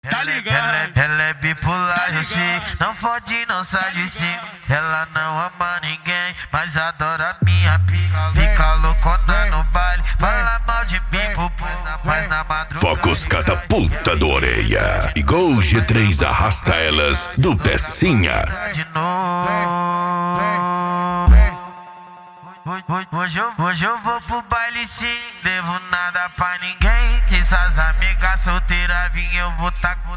Tá ligado? Ela é bipolar, eu sei. Não fode, não sai de cima. Ela não ama ninguém, mas adora minha pica. Fica loucona no baile, fala mal de mim, mas na madrugada. Focos catapulta do orelha. E Gol G3 arrasta elas do pecinha. De novo. Hoje eu vou pro baile sim, devo nada pra ninguém. Que essas amigas solteiras vim, eu vou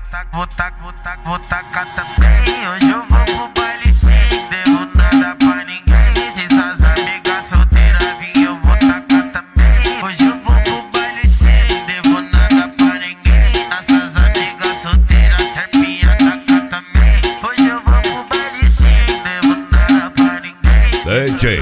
tacar também. Hoje eu vou pro baile sim, devo nada pra ninguém. Se essas amigas solteiras vim, eu vou tacar também. Hoje eu vou pro baile sim, devo nada pra ninguém. Essas amigas solteiras, serpinha tacar também. Hoje eu vou pro baile sim, devo nada pra ninguém. DJ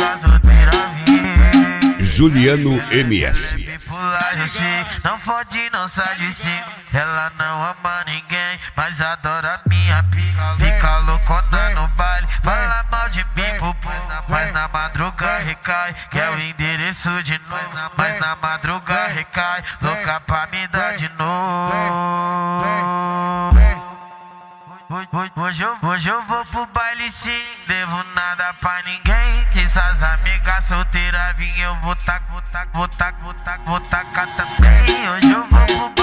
Juliano MS. Não fode, não sai de cima. Ela não ama ninguém, mas adora minha pica. Fica loucona no baile, fala mal de mim, mas na madruga recai. Quer o endereço de novo, mas na madruga recai. Louca pra me dar de novo. Hoje eu vou pro baile sim, devo nada pra ninguém. Se essas amigas solteiras vim, eu vou tacar também. Hoje eu vou pro